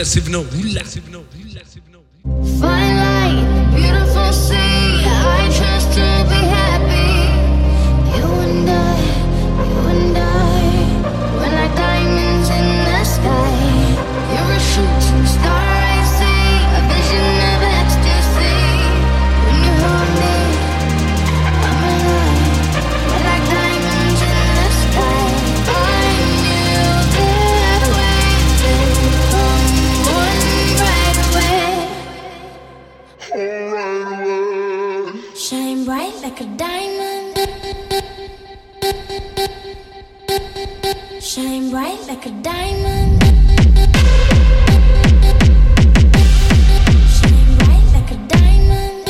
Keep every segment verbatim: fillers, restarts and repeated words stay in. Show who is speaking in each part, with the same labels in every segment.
Speaker 1: aggressive no, aggressive no.
Speaker 2: Fine light, beautiful sea. I chose to be happy. You and I, you and I. We're like diamonds in the sky. You're a shooting star, I see. A vision of ecstasy. When you hold me, I'm alive. We're like diamonds in the sky. I knew that way to come one right away. Shine bright like a diamond. Shine bright like a diamond. Shine bright like a diamond.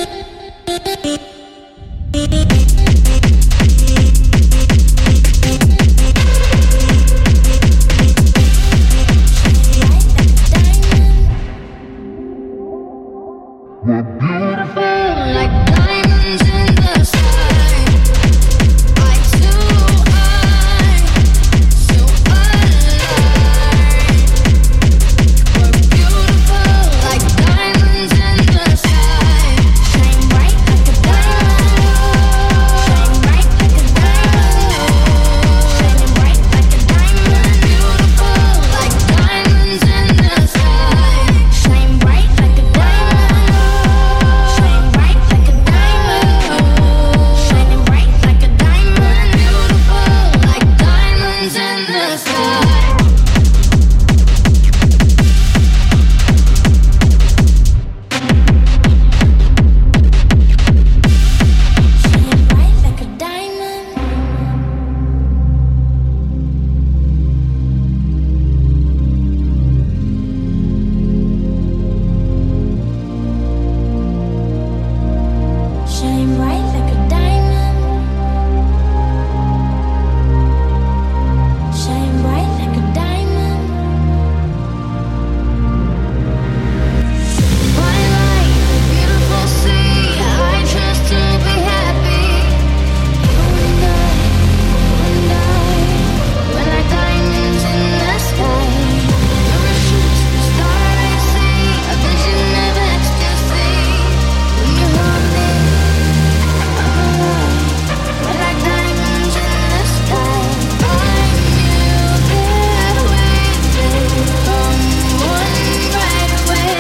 Speaker 2: We're beautiful like diamonds in the sky. Eye to eye, so alive. We're beautiful like diamonds in the sky. Shine bright like a diamond. Shine bright like a diamond. Shine bright like a diamond. Beautiful like diamonds in the sky. Shine bright like a diamond. Shine bright like a diamond. Shining bright like a diamond. Beautiful like diamonds in the sky. Shine bright like a diamond. Shine bright like a diamond. Shine bright like a diamond. Fine light, beautiful sea. I chose to be happy. You and I, you and I. We're like diamonds in the sky. You're a shooting star, I see. A vision of ecstasy. When you hold me, I'm alive. We're like diamonds in the sky. I knew that way to come one right away.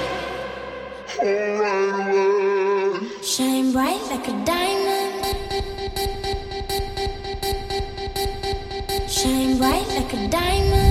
Speaker 2: Shine bright like a diamond. Shine bright like a diamond.